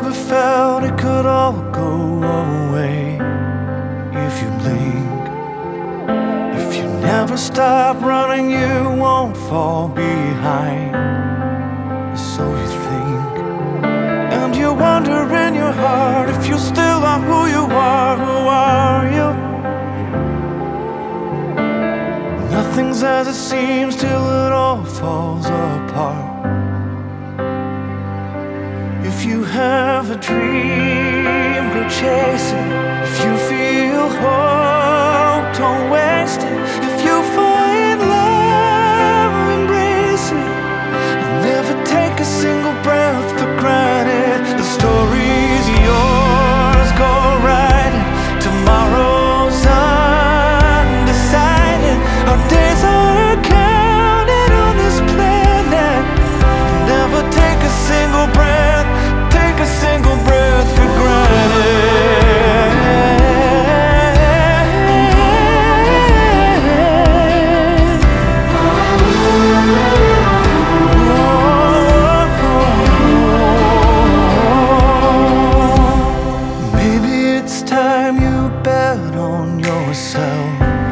ever felt it could all go away if you blink. If you never stop running, you won't fall behind. So you think, and you wonder in your heart if you still are who you are. Who are you? Nothing's as it seems till it all falls apart. If you have a dream, go chase it. If you feel hope, don't waste it. If you find love, embrace it. And never take a single breath for granted. The story's yours, go write it. Tomorrow's undecided. Our days are counted on this planet. Never take a single breath, take a single breath for granted. Maybe it's time you bet on yourself.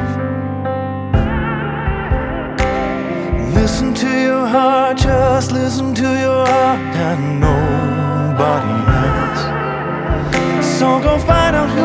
Listen to your heart, just listen to your heart and nobody else. So go find out who